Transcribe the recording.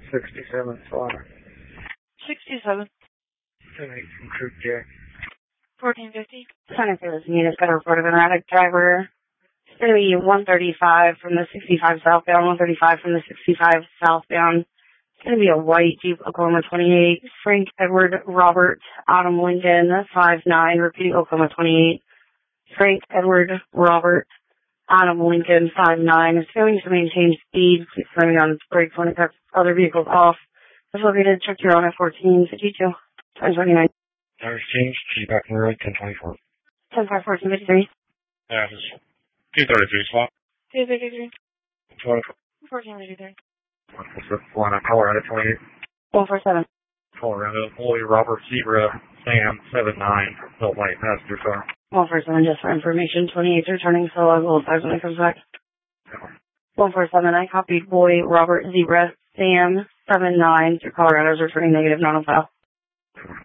67 Slaughter. 67. 78 from Troop J. 1450. Santa Fe, this unit's got a report of an erratic driver. It's going to be 135 from the 65 southbound, 135 from the 65 southbound. It's going to be a white Jeep Oklahoma 28, Frank Edward Robert Adam Lincoln 59, repeating Oklahoma 28, Frank Edward Robert Adam Lincoln 59. It's going to maintain speed. Please slamming on its brakes when it cuts other vehicles off. It's located check your own at 1452, 1029. Tires changed, G back in the road, 1024. 10-5-14-53. Yeah, this is 233 slot. 253. 1453. 1453. Line up, Colorado 28. 147. Colorado, Boy, Robert, Zebra, Sam, 79, Belt Light, passenger car. 147, just for information. 28's returning solo. We'll advise when it comes back. 147, I copied Boy, Robert, Zebra, Sam, 79 through Colorado's returning negative, not on file.